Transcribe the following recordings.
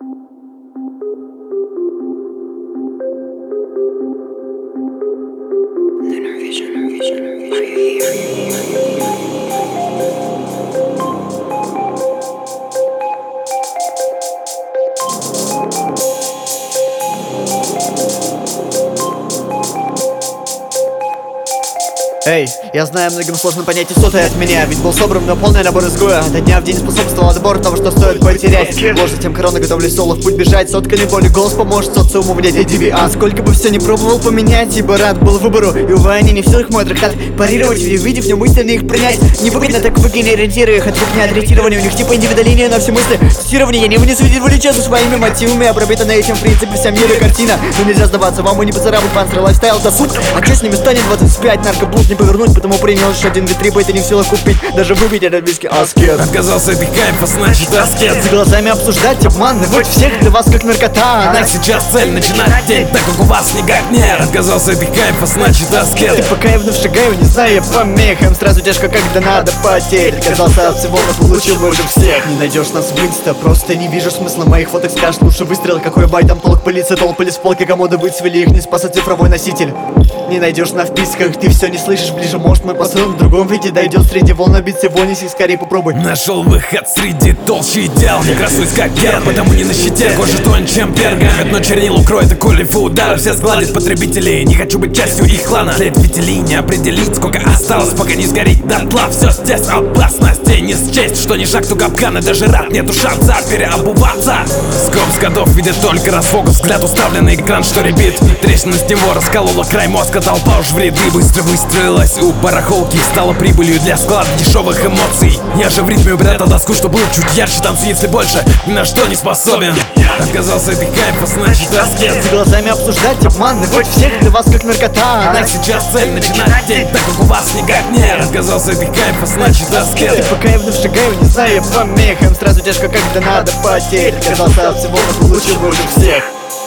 Эй, я знаю, многим сложно понять и сотое от меня. Ведь был собран, но полный набор изгоя. До дня в день способствовал отбор того, что стоит потерять. Ложь, затем корона, готовлюсь соло в путь бежать. Сотканной боли голос поможет социуму влиять. DVA, сколько бы все не пробовал поменять, ибо рад был выбору. И увы, они не в силах мой трактат парировать, увидев в нем истинно их принять. Не выгодно так выкини, ориентируя их, отвыкни от ретирования. У них типа индивидуаления на все мысли. Цитирование, я не вынесу величезу своими мотивами. Обрабатана этим в принципе вся мира картина. Но нельзя сдаваться, вам и не поцарапать панцирь, лайфстайл это суть. А что с ними станет 25, наркоблуд не повернуть, потому принял лишь один витриб, это не в силах купить. Даже выпить этот виски аскет. Отказался от кайфа, значит аскет. За глазами обсуждать, обманывать всех, для вас как наркота. Так сейчас цель начинать день, так как у вас никак нет. Отказался от кайфа, значит аскет. Ты пока я вновь шагаю, не знаю я помехам. Сразу тяжко, когда надо потеть. Отказался от всего, но получил больше всех. Не найдешь нас в инста, просто не вижу смысла моих фоток. Скажешь, лучше выстрел, какой бай, там толк, полиция, толпали с полки, комоды быть свели, их не спасет цифровой носитель. Не найдешь на вписках, ты все не слышишь ближе, может мой посыл в другом виде дойдет. Среди волн набить его, неси, скорее попробуй. Нашел выход среди толщи дел. Не красуюсь как герб, потому не на щите. Кожа тоньше, чем пергамент, но чернил укроет и колев удар. Все сгладит потребителей, не хочу быть частью их клана. След фитилей не определить, сколько осталось, пока не сгорит дотла. Все здесь опасностей не счесть, что ни шаг, то капкан, и даже рад нету шанса переобуваться. Скоп с годов видит только расфокус, взгляд уставленный экран, что ребит. Трещина с него расколола край мозга, толпа уж в ряды быстро выстроилась у барахолки, стала прибылью для склада дешевых эмоций. Я же в ритме убираю доску, что был чуть ярче, танцуй, если больше ни на что не способен. Отказался от кайфа, значит аскет. За глазами обсуждать, обманывать всех, для вас как наркота. Так сейчас цель начинать день, так как у вас никак нет. Отказался от кайфа, значит аскет. Ты пока я вновь шагаю, не знаю я помехам. Сразу тяжко, когда надо потеть. Отказался от всего, но получил больше всех.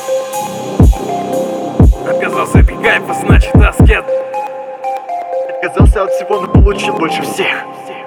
Отказался от кайфа, значит аскет. Отказался от всего, но получил больше всех.